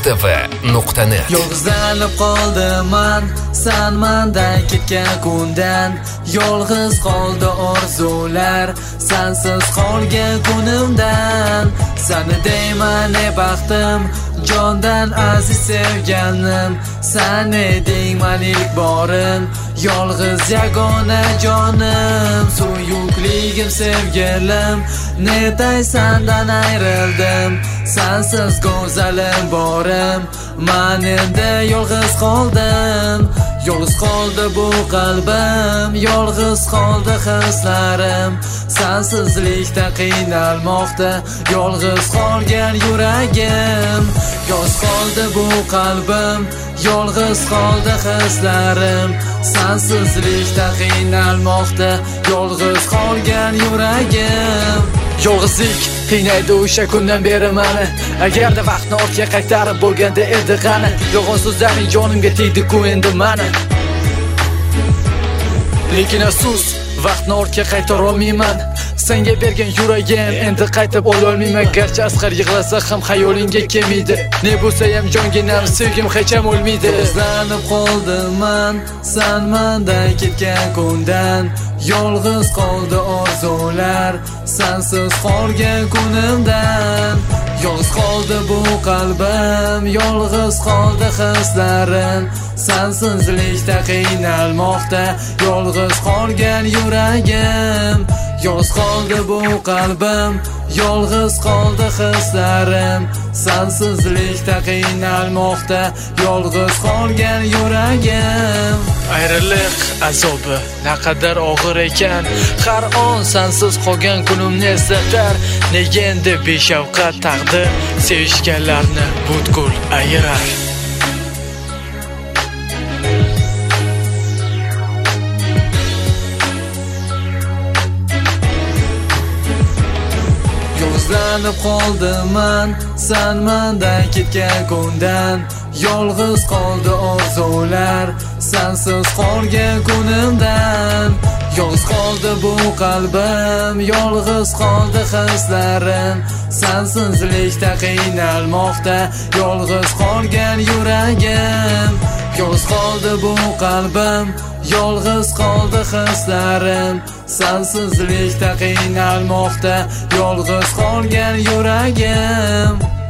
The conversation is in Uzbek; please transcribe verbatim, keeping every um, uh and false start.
mustv nuqta net. Yolg'izlanib qoldiman san mendan ketgan kundan, yolg'iz qoldi orzular sensiz qolgan kunimdan. Seni deyman ne baxtim, jondan aziz sevganim, sen eding men ilk borim, yolg'iz yagona jonim, suyukligim sevgilim, netay sendan ayrildim, sensiz go'zalim borim, men endi yolg'iz qoldim. Yolg'iz qoldi bu qalbim, yolg'iz qoldi hislarim, sensizlikda qiynalmoqda yolg'iz qolgan yuragim. Yolg'iz qoldi bu qalbim, yolg'iz qoldi hislarim, sensizlikda qiynalmoqda yolg'iz qolgan yuragim. Yolg'izlik qiynaydi o'sha kundan beri meni, agarda vaqtni ortga qaytarib bo'lganda edi qani, yolg'on so'zlaring jonimga tegdi-ku endi meni. Lekin afsus, vaqtni ortga qaytara olmayman, senga bergan yuragim endi qaytib ololmayman. Garchi asqar yig'lasa ham xayolingga kelmaydi, ne bo'lsa ham jonginam sevgim hech ham o'lmaydi. Yolg'izlanib qoldiman san mendan ketgan kundan, yolg'iz qoldi orzular sensiz qolgan kunimdan. Yolg'iz qoldi bu qalbim, yolg'iz qoldi hislarim, sensizlikda qiynalmoqda yolg'iz qolgan yuragim. Yolg'iz qoldi bu qalbim, yolg'iz qoldi hislarim, sensizlikda qiynalmoqda yolg'iz qolgan yuragim. Ayriliq azobi naqadar og'ir ekan, har on sensiz qolgan kunimni eslatar. Nega endi beshafqat taqdir sevishganlarni butkul ayirar. Yolg'izlanib qoldiman san mendan ketgan kundan, yolg'iz qoldi orzular sensiz qolgan kunimdan. Yolg'iz qoldi bu qalbim, yolg'iz qoldi hislarim, sensizlikda qiynalmoqda yolg'iz qolgan yuragim. Yolg'iz qoldi bu qalbim, yolg'iz qoldi hislarim, sensizlikda qiynalmoqda yolg'iz qolgan yuragim.